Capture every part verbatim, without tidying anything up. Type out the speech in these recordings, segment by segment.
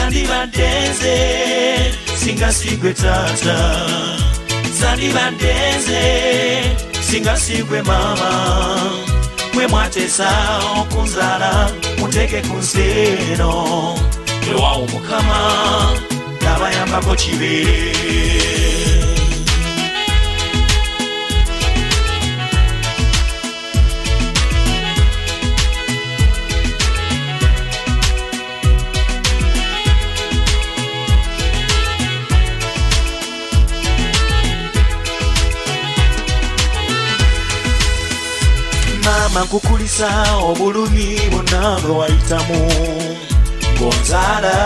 sandibaddenze singa sigwe tata sandibaddenze singa sigwe mama mwe mwatesa okunzala muteke ku nsi eno ewawo mukama nabayambako kibeere mama nkukulisa obulumi bonna bwe wayitamu ngonzala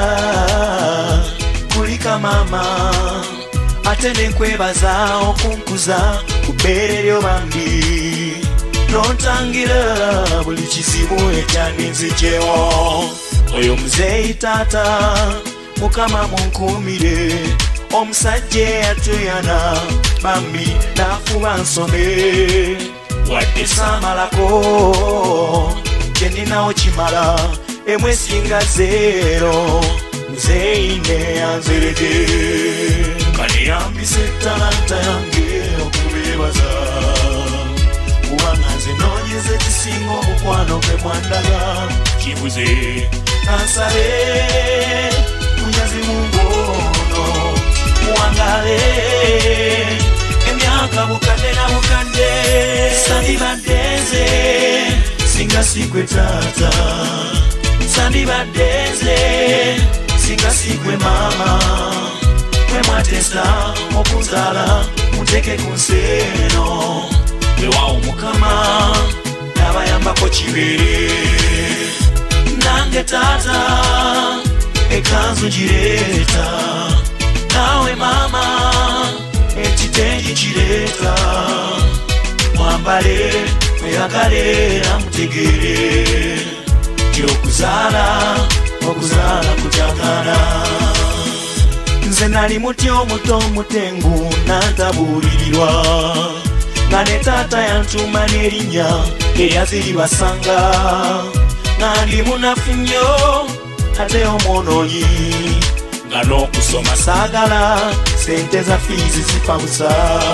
kulika mama ate nenkwebaza okunkuza ku bbeere lyo bambi nontangira buli kizibu ekyandinzijewo oyo muzeeyi taata mukama munkuumire omusajja eyatuyana bambi nafuba nsome wadde samalako kyeninawo kimala emwesinga zero muzeeyi neyanzerede kaneyambisa ettalanta yange okubeebaza kubanga nze noonyeza ekisinga omukwano gwe mwandaga kibuze kansabe munyazi mungono muwangale emyaka bukadde na bukadde sandibaddenze singa sigwe tata sandibaddenze singa sigwe mama mwe mwatesa okunzala muteke ku nsi eno ewawo mukama nabayambako kibeere nange tata ekanzu ngireeta nawe mama ekitengi kireeta mwambale mweyagale namutegere tyokuzaala okuzaala kutyagala nze nali muti omuto omutengu nantabuulirirwa nga ne taata yantuma n'erinnya eryaziribasanga nga ndi munafu nnyo ate omwonoonyi nga n'okusoma saagala sente za fiizi zifa busa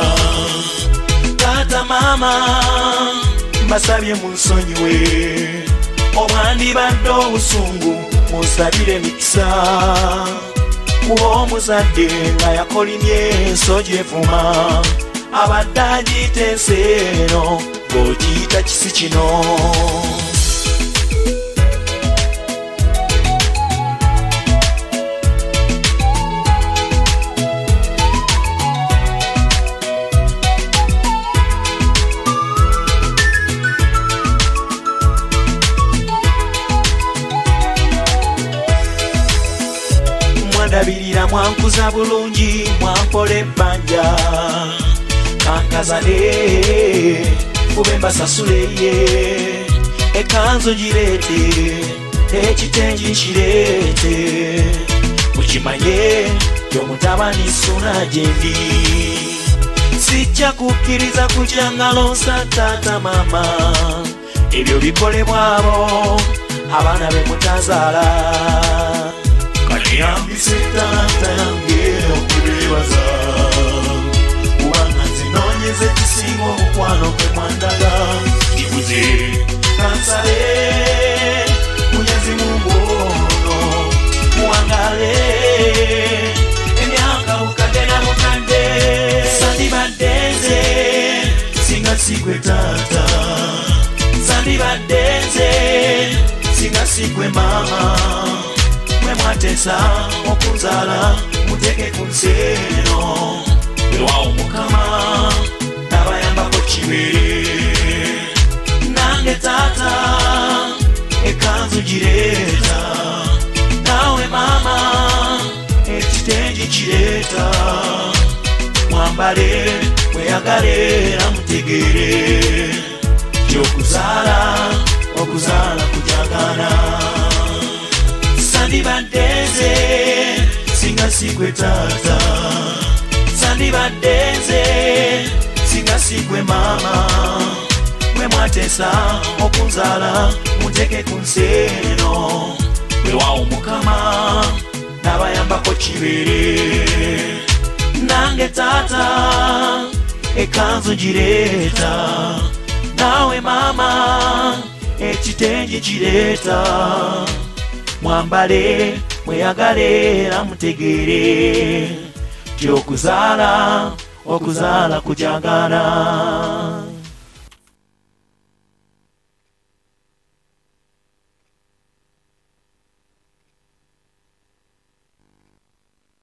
taata maama mbasabye munsonyiwe obwandibadde obusungu munsabire emikisa kuba omuzadde nga yakolimye ensojja evuma abadde agiyita ensi eno ng'ogiyita kisi kino mwandabirira mwankuza bulungi mwampola ebbanja kankazale fube mbasasuleye ekanzu gireete ekitengi nkireete mukimanye yomutabani suna gyendi sijja kukkiriza kujangalonsa taata mama ebyo bikolebwa abo abaana be mutazaala kaneyambisa ettalanta yange okubeebaza kubanga nzinoonyeza ekisinga omukwano gwe mwandaga kibuze kansale munyazi mungono muwangale emyaka bukadde na bukadde sandibaddenze singa sigwe taata sandibaddenze singa sigwe mama mwe mwatesa okunzala muteke ku nsi eno ewawo mukama nabayambako kibeere nange taata ekanzu gireeta nawe mama ekitengi kireeta mwambale mweyagale namutegere kyokuzaala okuzaala kujagana sandibaddenze singa sigwe taata sandibaddenze singa sigwe mama mwe mwatesa okunzala muteke ku nsi eno ewawo mukama bako kibere. Nange tata ekanzu gireta, nawe mama ekitengi kireta. Mwambale mweyagale era mutegere, ti okuzaala okuzaala kujagala.